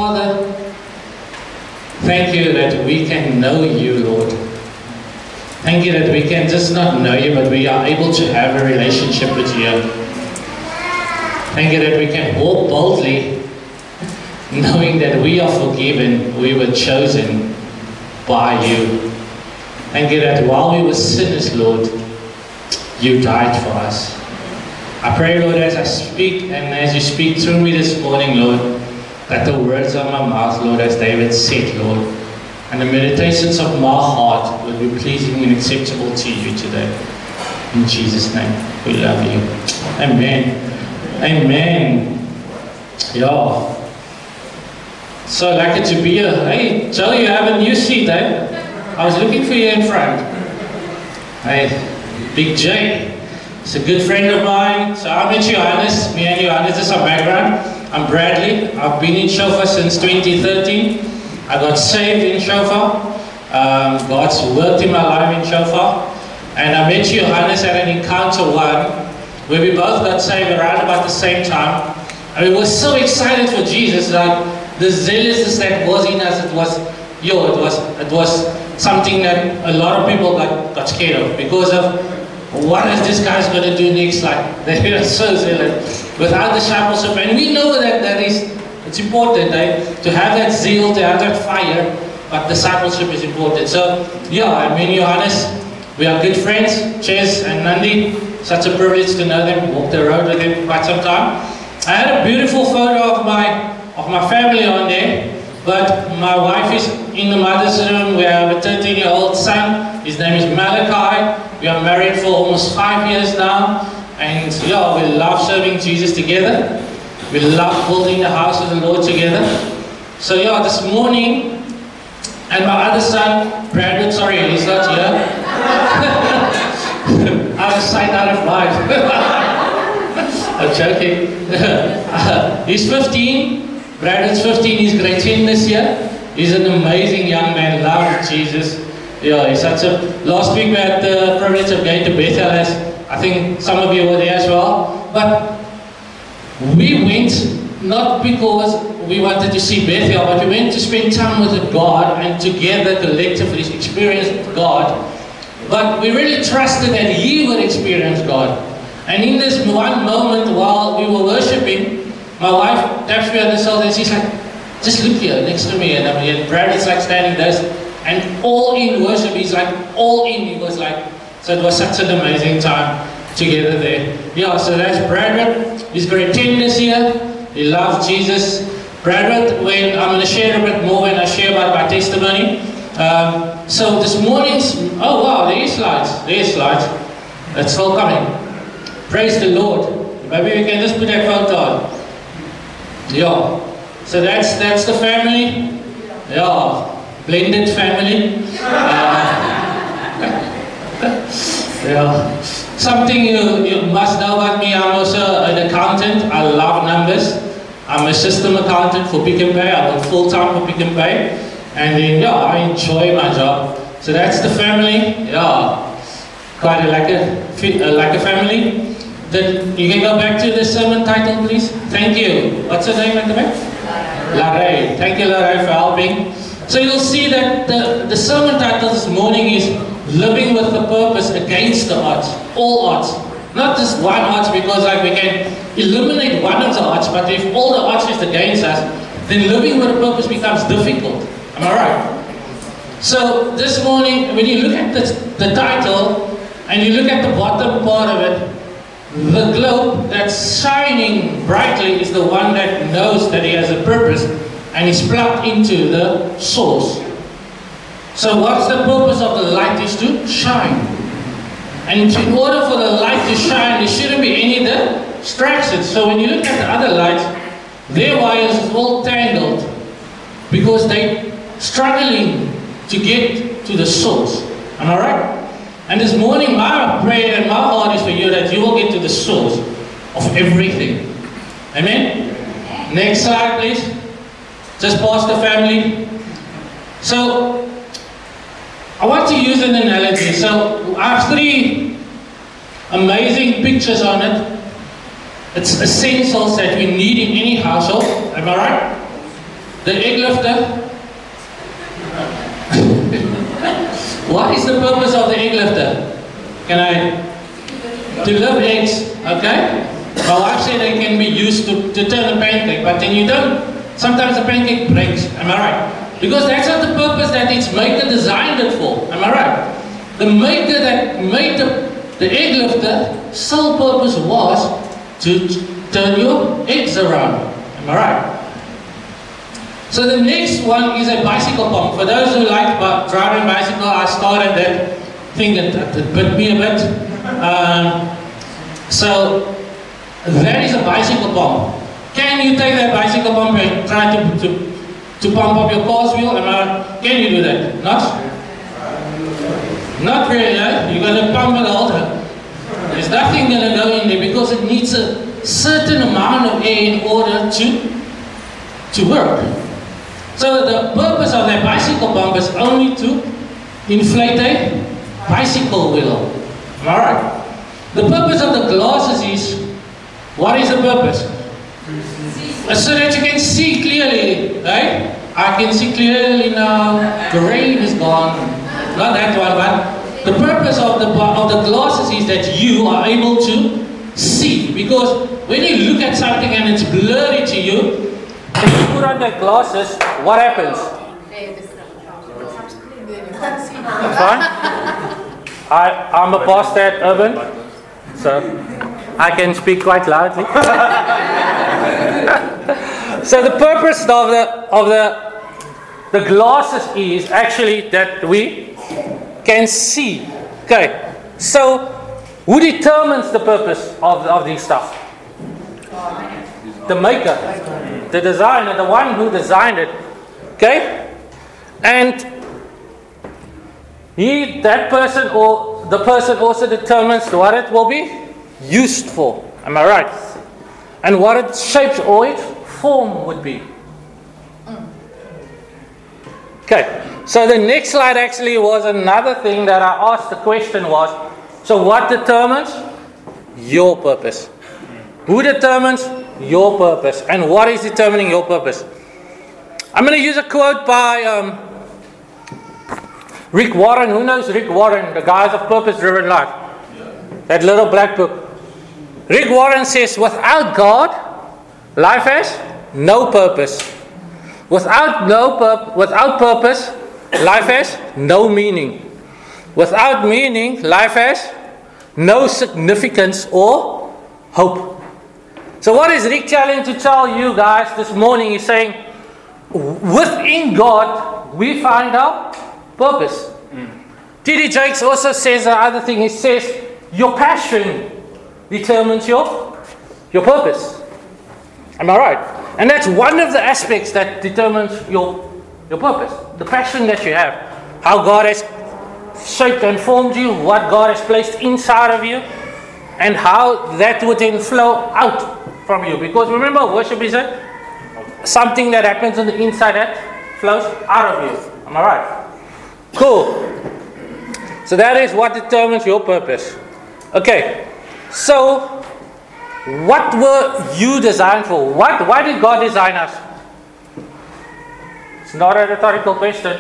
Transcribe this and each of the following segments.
Father, thank you that we can know you, Lord. Thank you that we can just not know you, but we are able to have a relationship with you. Thank you that we can walk boldly, knowing that we are forgiven, we were chosen by you. Thank you that while we were sinners, Lord, you died for us. I pray, Lord, as I speak and as you speak through me this morning, Lord, that the words of my mouth, Lord, as David said, Lord, and the meditations of my heart will be pleasing and acceptable to you today. In Jesus' name, we love you. Amen. Amen. Yeah. So lucky to be here. Hey, Joe, you have a new seat, eh? I was looking for you in front. Hey, Big J. He's a good friend of mine. So I met Johannes. Me and Johannes is our background. I'm Bradley. I've been in Shofar since 2013. I got saved in Shofar. God's worked in my life in Shofar. And I met Johannes at an encounter one where we both got saved around about the same time. And we were so excited for Jesus, like the zealousness that was in us, it was something that a lot of people got scared of because of what is this guy's going to do next. Like they were so zealous without discipleship, and we know that it's important to have that zeal, to have that fire, but discipleship is important. So yeah, I mean Johannes, we are good friends, Ches and Nandi. Such a privilege to know them. Walked the road with them for quite some time. I had a beautiful photo of my family on there, but my wife is in the mother's room. We have a 13-year-old son. His name is Malachi. We are married for almost 5 years now, and yeah, we love serving Jesus together. We love building the house of the Lord together. So yeah, this morning, and my other son, Brandon, sorry, he's not here. Out of sight, out of mind. I'm joking. He's 15. Brandon's 15. He's grade 10 this year. He's an amazing young man. Loves Jesus. Yeah, he's such a. Last week we had the privilege of going to Bethel, as I think some of you were there as well. But we went not because we wanted to see Bethel, but we went to spend time with God and together collectively experience God. But we really trusted that He would experience God. And in this one moment while we were worshiping, my wife taps me on the shoulder and she's like, just look here next to me. And Bradley's like standing there, and all in worship, he's like all in. He was like, so it was such an amazing time together there. Yeah, so that's Bradford. He's grade 10 this year. He loves Jesus. Bradford, when I'm going to share a bit more when I share about my testimony. So this morning's, oh wow, there is slides. It's still coming. Praise the Lord. Maybe we can just put that photo on. Yeah. So that's the family. Yeah. Blended family. Yeah. Something you must know about me, I'm also an accountant. I love numbers. I'm a system accountant for Pick n Pay. I work full-time for Pick n Pay. And then, yeah, I enjoy my job. So that's the family. Yeah. Quite like a family. Then you can go back to the sermon title, please. Thank you. What's her name at the back? Larry. Thank you, Larry, for helping. So you'll see that the sermon title this morning is Living with the Purpose Against the Odds. All odds. Not just one odds, because like we can eliminate one of the odds, but if all the odds is against us, then living with a purpose becomes difficult. Am I right? So this morning, when you look at the title, and you look at the bottom part of it, the globe that's shining brightly is the one that knows that he has a purpose and is plugged into the source. So what's the purpose of the light is to shine. And in order for the light to shine, there shouldn't be any distractions. So when you look at the other lights, their wires are all tangled because they're struggling to get to the source. Am I right? And this morning, my prayer and my heart is for you that you will get to the source of everything. Amen? Next slide, please. Just past the family. So, I want to use an analogy. So, I have 3 amazing pictures on it. It's essentials that we need in any household. Am I right? The egg lifter. What is the purpose of the egg lifter? To lift eggs, okay? My wife said they can be used to turn a pancake, but then you don't. Sometimes the pancake breaks, am I right? Because that's not the purpose that its maker designed it for, am I right? The maker that made the egg lifter, sole purpose was to turn your eggs around, am I right? So the next one is a bicycle pump. For those who like driving bicycle, I started that thing, it bit me a bit. So that is a bicycle pump. Can you take that bicycle pump and try to pump up your car's wheel? Can you do that? Not really, eh? You're going to pump it all. There's nothing going to go in there because it needs a certain amount of air in order to work. So the purpose of that bicycle pump is only to inflate a bicycle wheel. Am I right? The purpose of the glasses is, what is the purpose? So that you can see clearly, right? I can see clearly now, the rain is gone. Not that one, but the purpose of the glasses is that you are able to see. Because when you look at something and it's blurry to you, if you put on the glasses, what happens? That's fine. I'm a pastor at Urban, so I can speak quite loudly. So the purpose of the glasses is actually that we can see. Okay, so who determines the purpose of these stuff? The maker, the designer, the one who designed it. Okay, and that person or the person also determines what it will be used for. Am I right? And what its shape or its form would be. Okay, so the next slide actually was another thing that I asked. The question was, so what determines your purpose? Who determines your purpose? And what is determining your purpose? I'm going to use a quote by Rick Warren. Who knows Rick Warren? The guys of Purpose Driven Life. That little black book. Rick Warren says, without God, life has no purpose. Without purpose, life has no meaning. Without meaning, life has no significance or hope. So what is Rick trying to tell you guys this morning? He's saying, within God, we find our purpose. T.D. Jakes also says the other thing. He says, your passion determines your purpose. Am I right? And that's one of the aspects that determines your purpose. The passion that you have. How God has shaped and formed you. What God has placed inside of you. And how that would then flow out from you. Because remember, worship is something that happens on the inside that flows out of you. Am I right? Cool. So that is what determines your purpose. Okay. So, what were you designed for? Why did God design us? It's not a rhetorical question.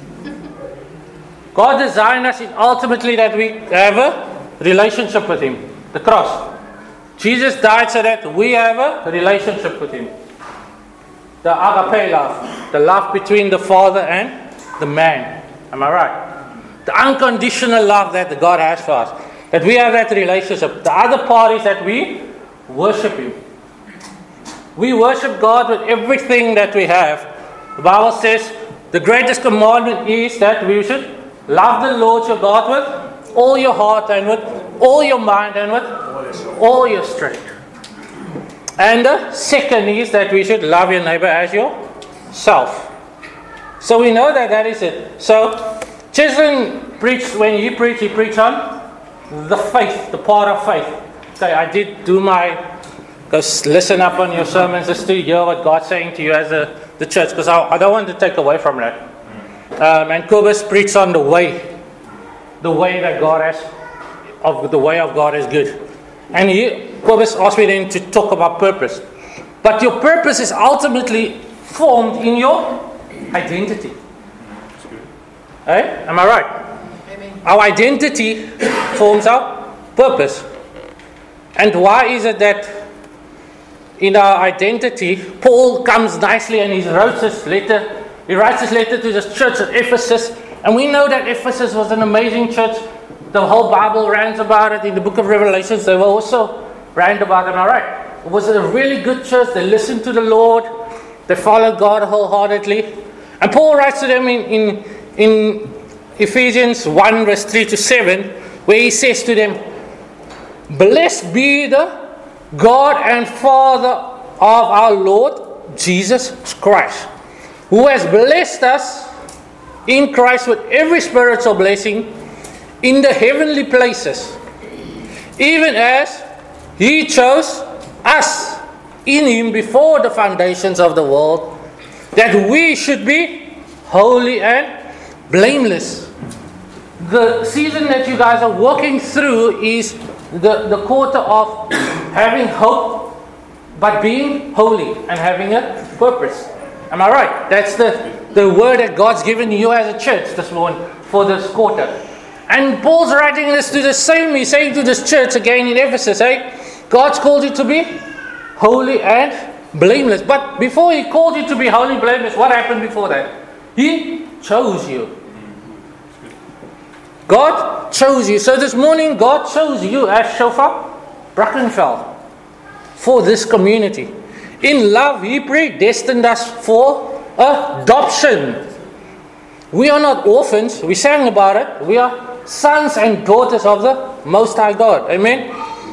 God designed us ultimately that we have a relationship with Him. The cross. Jesus died so that we have a relationship with Him. The agape love. The love between the Father and the man. Am I right? The unconditional love that God has for us. That we have that relationship. The other part is that we worship Him. We worship God with everything that we have. The Bible says the greatest commandment is that we should love the Lord your God with all your heart and with all your mind and with all your strength. And the second is that we should love your neighbor as yourself. So we know that is it. So Cheslin preached, when he preached on the faith, the part of faith. Okay, I did do go listen up on your sermons just to hear what God's saying to you as the church, because I don't want to take away from that. And Kobus preached on the way that God has, the way of God is good. And Kobus asked me then to talk about purpose. But your purpose is ultimately formed in your identity. Eh? Am I right? Amen. Our identity forms our purpose. And why is it that in our identity, Paul comes nicely and he writes this letter to this church at Ephesus. And we know that Ephesus was an amazing church. The whole Bible rants about it. In the book of Revelations, they were also rant about it. Am I right? It was a really good church. They listened to the Lord. They followed God wholeheartedly. And Paul writes to them in Ephesians 1 verse 3 to 7, where he says to them, "Blessed be the God and Father of our Lord Jesus Christ, who has blessed us in Christ with every spiritual blessing in the heavenly places, even as He chose us in Him before the foundations of the world, that we should be holy and blameless." The season that you guys are walking through is the quarter of having hope, but being holy and having a purpose. Am I right? That's the word that God's given you as a church this morning for this quarter. And Paul's writing this to the same. He's saying to this church again in Ephesus, God's called you to be holy and blameless. But before He called you to be holy and blameless, what happened before that? He chose you. God chose you. So this morning, God chose you as Shofar Brackenfell for this community. In love, He predestined us for adoption. We are not orphans. We sang about it. We are sons and daughters of the Most High God. Amen?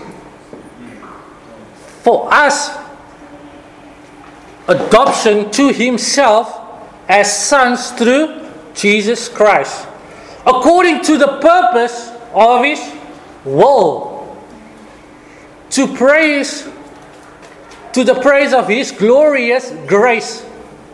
For us, adoption to Himself as sons through Jesus Christ, according to the purpose of His will, to the praise of His glorious grace,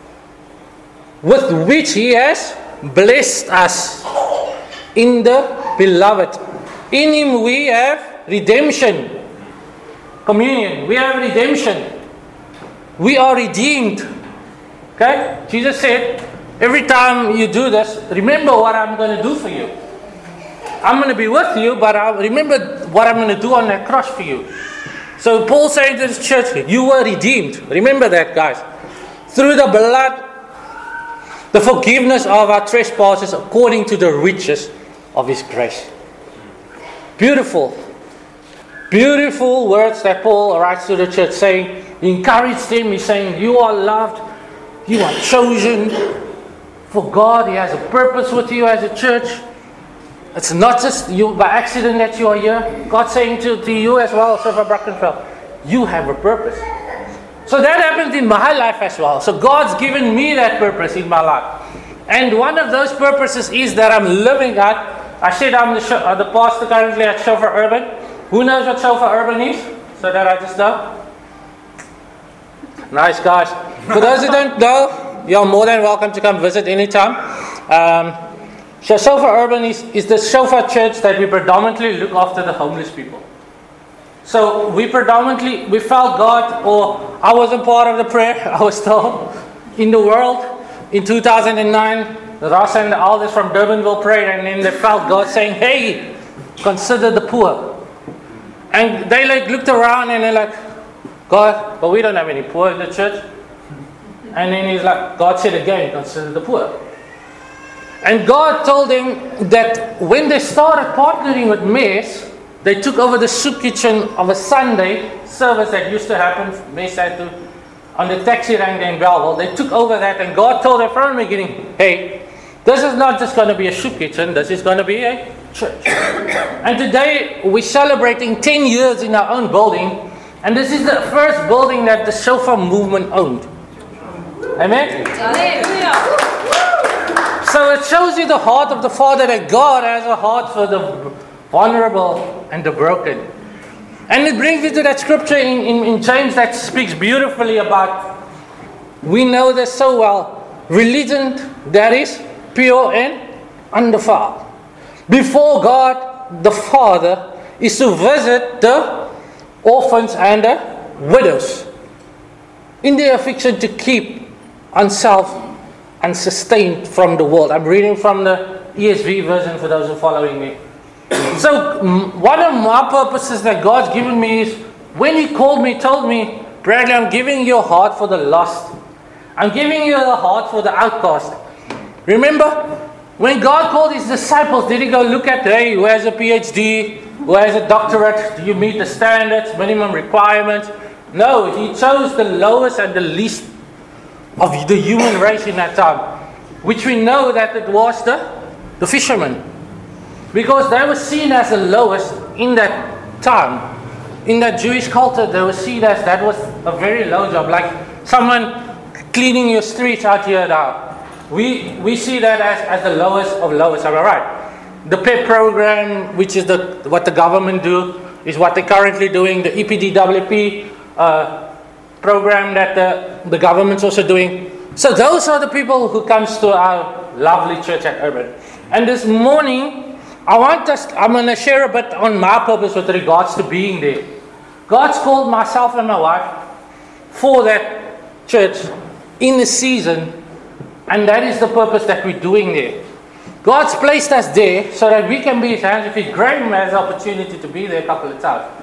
with which He has blessed us in the Beloved. In Him we have redemption. Communion. We have redemption. We are redeemed. Okay? Jesus said, every time you do this, remember what I'm going to do for you. I'm going to be with you, but remember what I'm going to do on that cross for you. So Paul said to this church, you were redeemed. Remember that, guys. Through the blood, the forgiveness of our trespasses according to the riches of His grace. Beautiful. Beautiful words that Paul writes to the church, saying, he encouraged them. He's saying, you are loved. You are chosen for God. He has a purpose with you as a church. It's not just you by accident that you are here. God's saying to you as well, Shofar Brackenfell, you have a purpose. So that happened in my life as well. So God's given me that purpose in my life. And one of those purposes is that I'm living at, I said I'm the pastor currently at Shofar Urban. Who knows what Shofar Urban is? So that I just know. Nice, guys. For those who don't know, you're more than welcome to come visit anytime. So Shofar Urban is the Shofar church that we predominantly look after the homeless people. So we felt God, or I wasn't part of the prayer, I was told, in the world. In 2009, Ross and the elders from Durbanville prayed, and then they felt God saying, hey, consider the poor. And they looked around and they're like, God, but we don't have any poor in the church. And then God said again, consider the poor. And God told them that when they started partnering with Mess, they took over the soup kitchen of a Sunday service that used to happen, Mess had to, on the taxi rank in Belleville. They took over that, and God told them from the beginning, hey, this is not just going to be a soup kitchen, this is going to be a church. And today we're celebrating 10 years in our own building, and this is the first building that the Shofar movement owned. Amen? So it shows you the heart of the Father, that God has a heart for the vulnerable and the broken. And it brings you to that scripture in James that speaks beautifully about, we know this so well, religion that is pure and undefiled before God the Father is to visit the orphans and the widows in their affliction, to keep on self and sustained from the world. I'm reading from the ESV version for those who are following me. So one of my purposes that God's given me is, when He called me, told me, Bradley, I'm giving you a heart for the lost. I'm giving you a heart for the outcast. Remember, when God called His disciples, did He go look at, hey, who has a PhD, who has a doctorate, do you meet the standards, minimum requirements? No, He chose the lowest and the least of the human race in that time, which we know that it was the fishermen. Because they were seen as the lowest in that time. In that Jewish culture, they were seen as that was a very low job. Like someone cleaning your streets out here now. We see that as the lowest of lowest. Am I right? The PEP program, which is what the government do, is what they're currently doing. The EPDWP program that the government's also doing. So those are the people who comes to our lovely church at Urban. And this morning, I'm going to share a bit on my purpose with regards to being there. God's called myself and my wife for that church in the season, and that is the purpose that we're doing there. God's placed us there so that we can be His hands. If He Graham has the opportunity to be there a couple of times.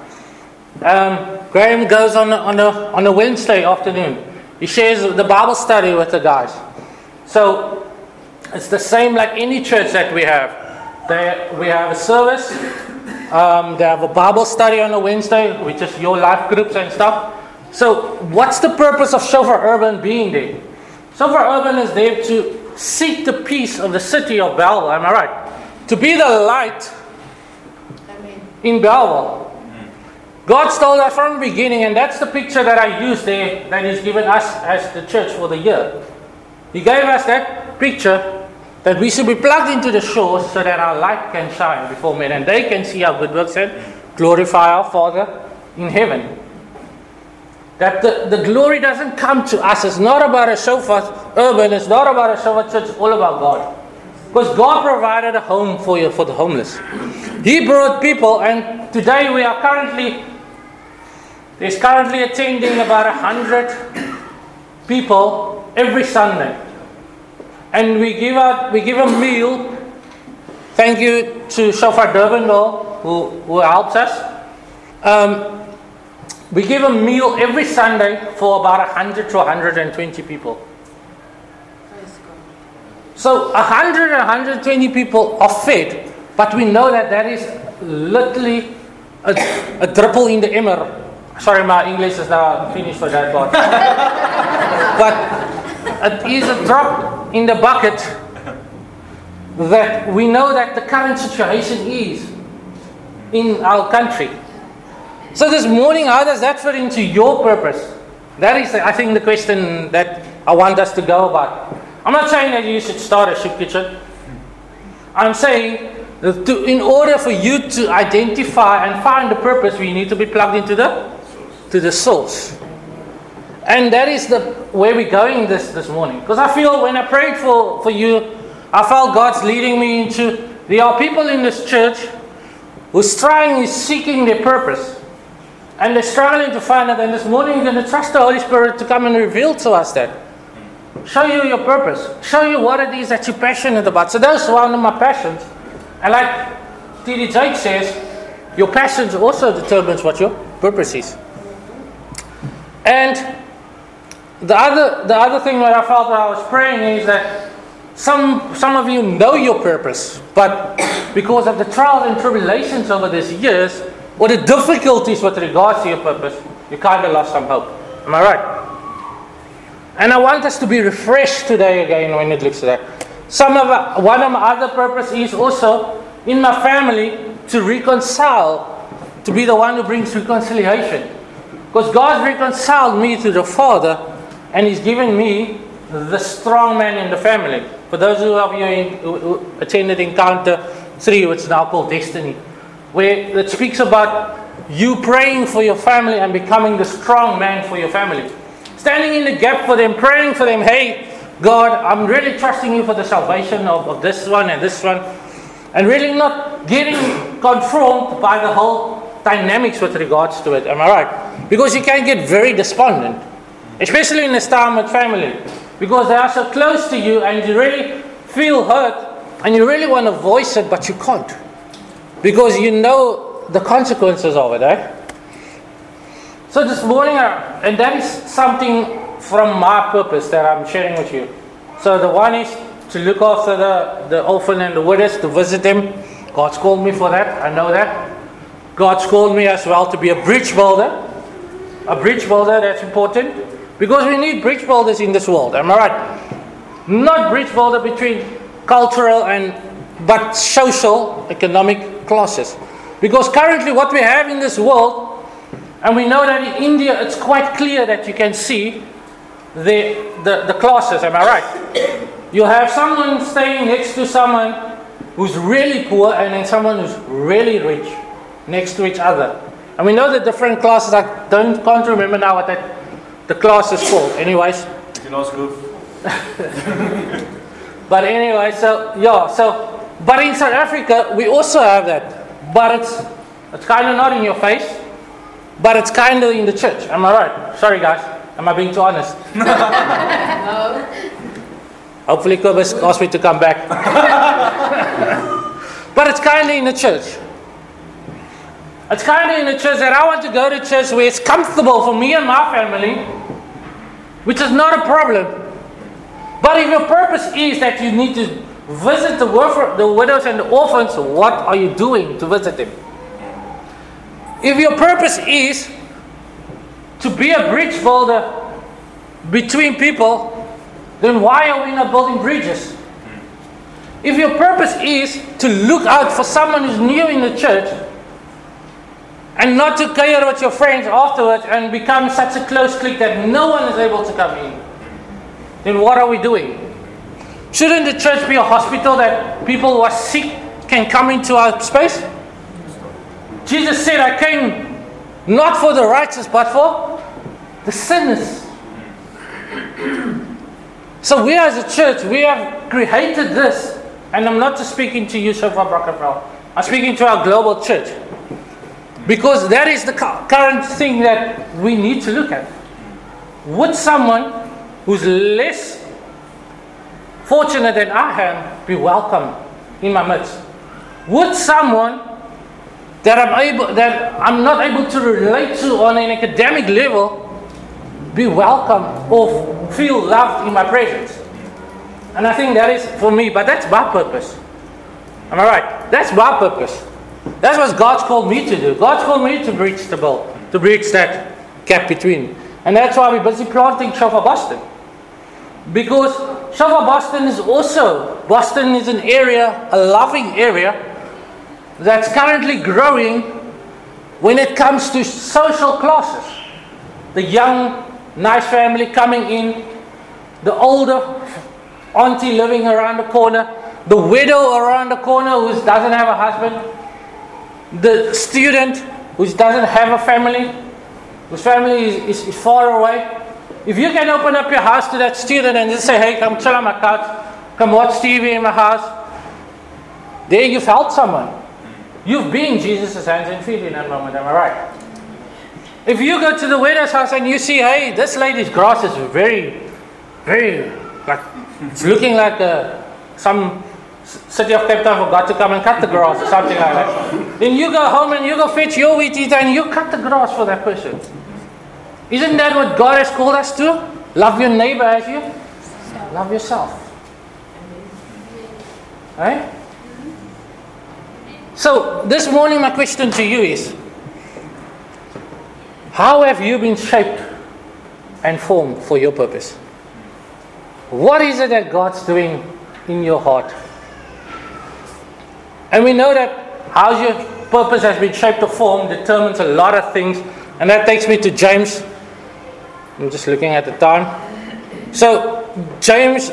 Graham goes on a Wednesday afternoon. He shares the Bible study with the guys. So it's the same like any church that we have. We have a service. They have a Bible study on a Wednesday, which is your life groups and stuff. So what's the purpose of Shofar Urban being there? Shofar Urban is there to seek the peace of the city of Bellville. Am I right? To be the light in Bellville. God stole that from the beginning, and that's the picture that I used there that He's given us as the church for the year. He gave us that picture that we should be plugged into the shores so that our light can shine before men and they can see our good works and glorify our Father in heaven. That the glory doesn't come to us. It's not about a Shofar Urban. It's not about a Shofar church. It's all about God. Because God provided a home for the homeless. He brought people, and today there's currently attending about 100 people every Sunday. And we give a meal. Thank you to Shofar Durbanville who helps us. We give a meal every Sunday for about 100 to 120 people. So 100 and 120 people are fed, but we know that is literally a dribble in the emmer. Sorry, my English is now finished for that part. But it is a drop in the bucket that we know that the current situation is in our country. So this morning, how does that fit into your purpose? That is, I think, the question that I want us to go about. I'm not saying that you should start a soup kitchen. I'm saying that in order for you to identify and find the purpose, we need to be plugged into the source. And that is where we're going this morning. Because I feel when I prayed for you, I felt God's leading me into, there are people in this church who's seeking their purpose. And they're struggling to find it. And this morning you're going to trust the Holy Spirit to come and reveal to us that. Show you your purpose. Show you what it is that you're passionate about. So that's one of my passions. And like T.D. Jakes says, your passions also determines what your purpose is. And the other thing that I felt when I was praying is that some of you know your purpose, but because of the trials and tribulations over these years, or the difficulties with regards to your purpose, you kind of lost some hope. Am I right? And I want us to be refreshed today again when it looks at that. One of my other purposes is also in my family to reconcile, to be the one who brings reconciliation. Because God reconciled me to the Father, and He's given me the strong man in the family. For those of you who attended Encounter 3, which is now called Destiny, where it speaks about you praying for your family and becoming the strong man for your family. Standing in the gap for them, praying for them. Hey, God, I'm really trusting you for the salvation of this one and this one. And really not getting conformed by the whole dynamics with regards to it. Am I right? Because you can get very despondent. Especially in this time with family. because they are so close to you and you really feel hurt and you really want to voice it, but you can't. Because you know the consequences of it, eh? So this morning, and that is something from my purpose that I'm sharing with you. So the one is to look after the orphan and the widows, to visit them. God's called me for that, I know that. God's called me as well to be a bridge builder. A bridge builder, that's important. Because we need bridge builders in this world, am I right? Not bridge builder between cultural but social, economic classes. Because currently what we have in this world, and we know that in India it's quite clear that you can see the classes, am I right? You have someone staying next to someone who's really poor and then someone who's really rich next to each other. And we know the different classes. I can't remember now what the class is called. Anyways. You can ask Goof. But anyway, but in South Africa we also have that. But it's kind of not in your face. But it's kind of in the church. Am I right? Sorry guys. Am I being too honest? No. Hopefully Kobus asked me to come back. But it's kind of in the church. It's kind of in the church that I want to go to church where it's comfortable for me and my family, which is not a problem. But if your purpose is that you need to visit the widows and the orphans, what are you doing to visit them? If your purpose is to be a bridge builder between people, then why are we not building bridges? If your purpose is to look out for someone who's new in the church and not to cater with your friends afterwards and become such a close clique that no one is able to come in, then what are we doing? Shouldn't the church be a hospital that people who are sick can come into our space? Jesus said, I came not for the righteous but for the sinners. So we as a church, we have created this, and I'm not just speaking to you, Shofar Brockenfell. I'm speaking to our global church. Because that is the current thing that we need to look at. Would someone who's less fortunate than I am be welcome in my midst? Would someone that I'm not able to relate to on an academic level be welcome or feel loved in my presence? And I think that is for me, but that's my purpose. Am I right? That's my purpose. That's what God's called me to do. God's called me to bridge to bridge that gap between. And that's why we're busy planting Shofar Boston. Because Shofar Boston is an area, a loving area, that's currently growing when it comes to social classes. The young, nice family coming in, the older auntie living around the corner, the widow around the corner who doesn't have a husband, the student who doesn't have a family, whose family is far away. If you can open up your house to that student and just say, hey, come chill on my couch, come watch TV in my house, there you've helped someone. You've been Jesus' hands and feet in that moment, am I right? If you go to the widow's house and you see, hey, this lady's grass is very, very, it's looking like some city of Cape Town forgot to come and cut the grass or something like that. Then you go home and you go fetch your wheat eater and you cut the grass for that person. Isn't that what God has called us to? Love your neighbor as you love yourself. Right? So this morning my question to you is, how have you been shaped and formed for your purpose? What is it that God's doing in your heart? And we know that how your purpose has been shaped or formed determines a lot of things. And that takes me to James. I'm just looking at the time. So James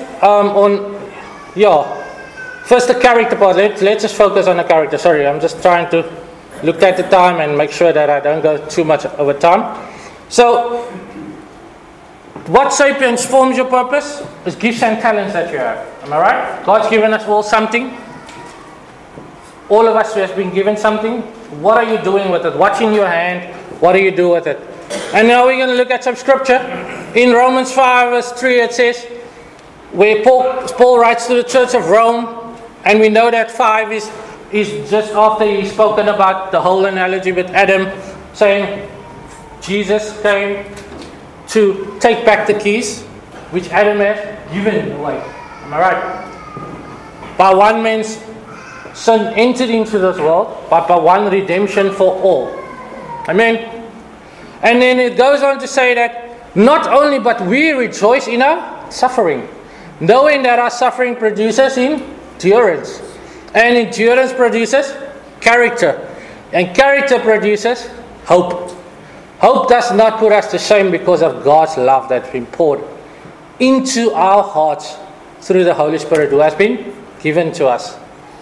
first the character part. Let's just focus on the character. Sorry, I'm just trying to look at the time and make sure that I don't go too much over time. So what sapiens forms your purpose is gifts and talents that you have. Am I right? God's given us all something. All of us has been given something. What are you doing with it? What's in your hand? What do you do with it? And now we're going to look at some scripture. In Romans 5 verse 3 it says, where Paul writes to the Church of Rome, and we know that 5 is just after he's spoken about the whole analogy with Adam, saying Jesus came to take back the keys which Adam had given away. Am I right? By one man's sin entered into this world, but by one redemption for all. Amen. And then it goes on to say that not only but we rejoice in our suffering, knowing that our suffering produces endurance, and endurance produces character, and character produces hope. Hope does not put us to shame because of God's love that's been poured into our hearts through the Holy Spirit who has been given to us.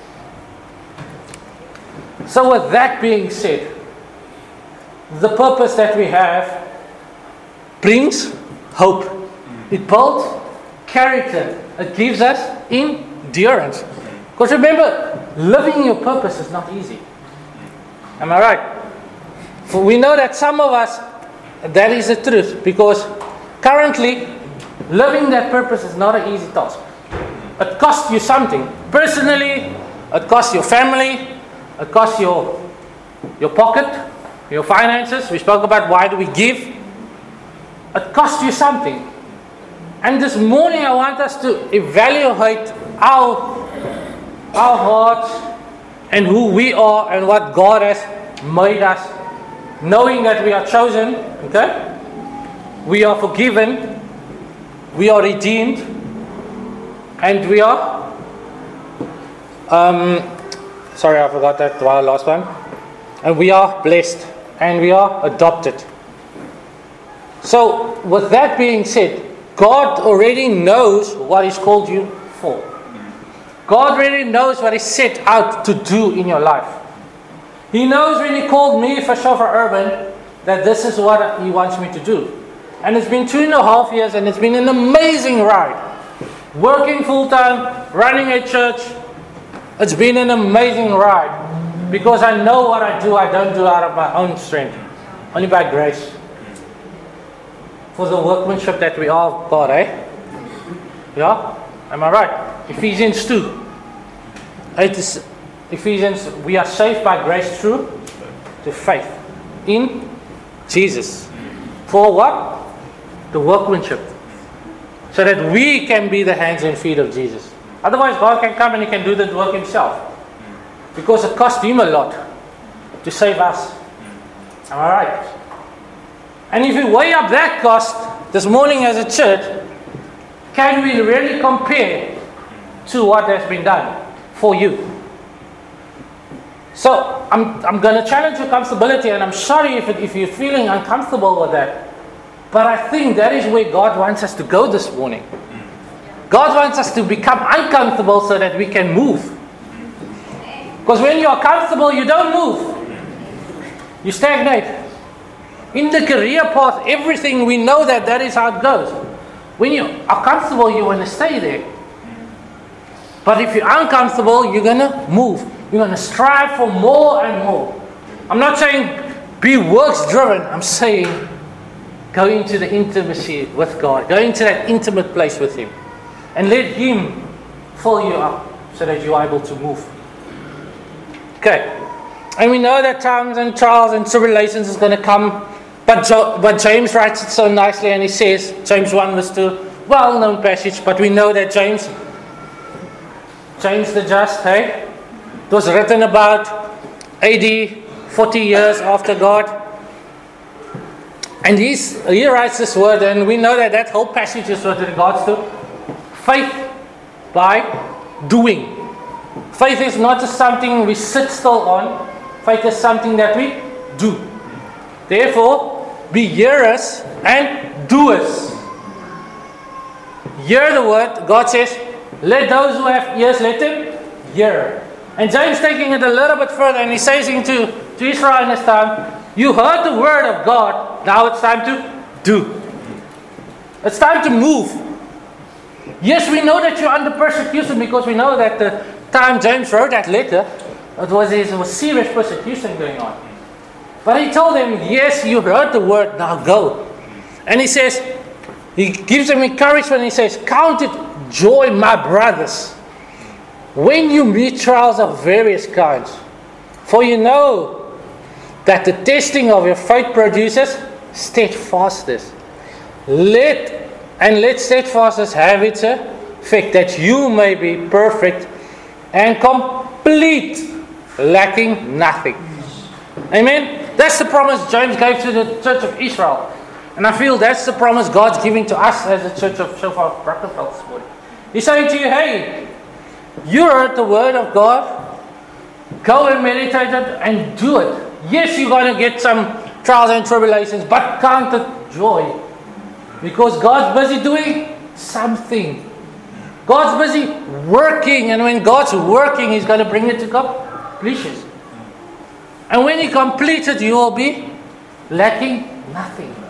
So with that being said, the purpose that we have brings hope. It builds character. It gives us endurance. Because remember, living your purpose is not easy. Am I right? For we know that some of us, that is the truth. Because currently, living that purpose is not an easy task. It costs you something. Personally, it costs your family. It costs your pocket, your finances. We spoke about why do we give. It costs you something. And this morning I want us to evaluate our hearts and who we are and what God has made us, knowing that we are chosen, okay? We are forgiven, we are redeemed, and we are sorry, I forgot that last one. And we are blessed and we are adopted. So with that being said, God already knows what He's called you for. God already knows what He set out to do in your life. He knows when He called me for Shofar Urban that this is what He wants me to do. And it's been 2.5 years and it's been an amazing ride. Working full time, running a church. It's been an amazing ride. Because I know what I do, I don't do out of my own strength. Only by grace. For the workmanship that we are of God, eh? Yeah? Am I right? Ephesians 2. Ephesians, we are saved by grace through the faith in Jesus. For what? The workmanship. So that we can be the hands and feet of Jesus. Otherwise, God can come and He can do the work Himself. Because it cost Him a lot to save us. Am I right? And if you weigh up that cost this morning as a church, can we really compare to what has been done for you? So I'm going to challenge your comfortability, and I'm sorry if you're feeling uncomfortable with that. But I think that is where God wants us to go this morning. God wants us to become uncomfortable so that we can move. Because when you are comfortable, you don't move. You stagnate. In the career path, everything, we know that is how it goes. When you are comfortable, you want to stay there. But if you're uncomfortable, you're going to move. You're going to strive for more and more. I'm not saying be works driven. I'm saying go into the intimacy with God. Go into that intimate place with Him. And let Him fill you up so that you are able to move. Okay. And we know that times and trials and tribulations is going to come. But James writes it so nicely, and he says, James 1 verse 2, well-known passage, but we know that James the Just, hey? It was written about AD 40 years after God. And he writes this word, and we know that whole passage is with regards to faith by doing. Faith is not just something we sit still on. Faith is something that we do. Therefore, be hearers and doers. Hear the word. God says, let those who have ears, let them hear. And James taking it a little bit further, and he's saying to Israel in this time, you heard the word of God, now it's time to do. It's time to move. Yes, we know that you're under persecution, because we know that the time James wrote that letter, it was serious persecution going on. But he told them, yes, you heard the word, now go. And he says, he gives them encouragement, he says, count it joy, my brothers, when you meet trials of various kinds. For you know that the testing of your faith produces steadfastness. Let steadfastness have its effect, that you may be perfect and complete, lacking nothing. Amen? That's the promise James gave to the church of Israel. And I feel that's the promise God's giving to us as the church of Shofar Brackenfeld this morning. He's saying to you, hey, you heard the word of God. Go and meditate it and do it. Yes, you're going to get some trials and tribulations, but count it joy. Because God's busy doing something. God's busy working. And when God's working, He's going to bring it to completion. And when He completes it, you will be lacking nothing.